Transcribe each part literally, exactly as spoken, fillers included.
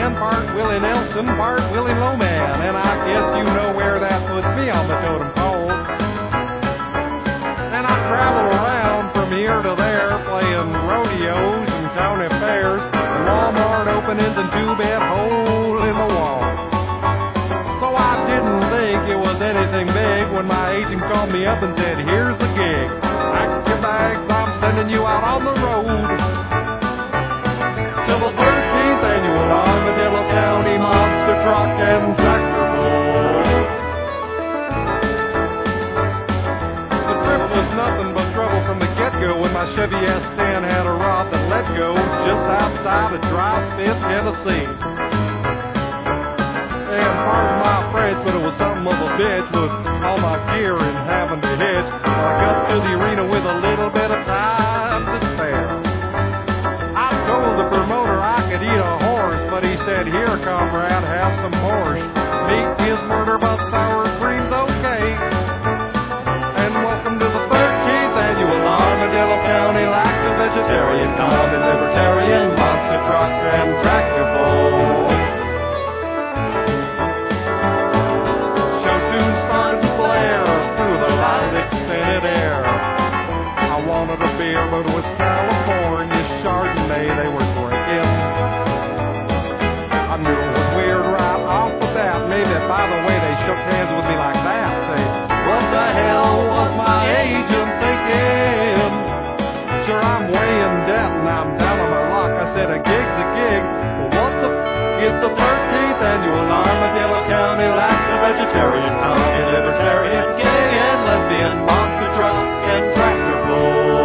man, part Willie Nelson, part Willie Lowman. And I guess you know where that puts me on the totem pole. And I travel around from here to there, playing rodeos and county fairs, and Walmart openings and two-bed hole in the wall. So I didn't think it was anything big when my agent called me up and said, here's the gig. Pack your bags, I'm sending you out on the road to the thirteenth annual Armadillo County Monster Truck and Tractor Pull. The trip was nothing but trouble from the get-go when my Chevy S ten had a rod that let go just outside of Dry Spit, Tennessee. And pardon my French, but it was something of a bitch with all my gear and having to hitch. I got to the arena with a little bit of time to spare. I told the promoter I could eat a horse, but he said, here, comrade, have some horse. Meat is murder, but sour cream's okay. And welcome to the thirteenth annual Armadillo County Like a Vegetarian, Common Libertarian, Monster Truck and Tractor Pull. Show soon started to flare through the light extended air. I wanted a beer, but it was California Chardonnay they were drinking. I knew it was weird right off the bat. Maybe by the way they shook hands with me like that. Say, what the hell was my agent thinking? Sure, I'm way in debt and I'm down on my luck. I said a gig's a gig. Well, what the f- is the thirteenth annual Armadillo County Like a Vegetarian, County Libertarian, Gay and Lesbian, Monster Truck and Tractor Pull.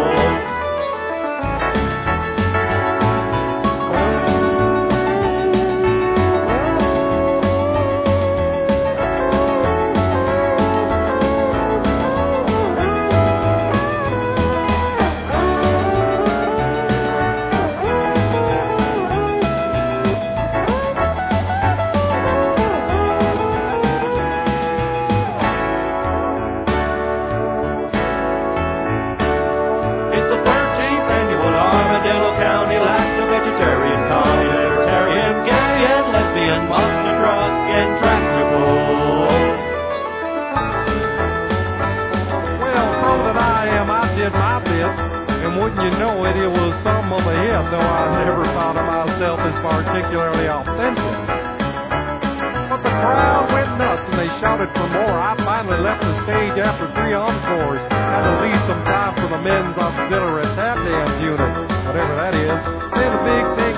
Wouldn't you know it, it was some of a hit, though I never thought of myself as particularly authentic. But the crowd went nuts and they shouted for more. I finally left the stage after three encores. Had to leave some time for the men's auxiliary tap dance unit, whatever that is. Then a big thing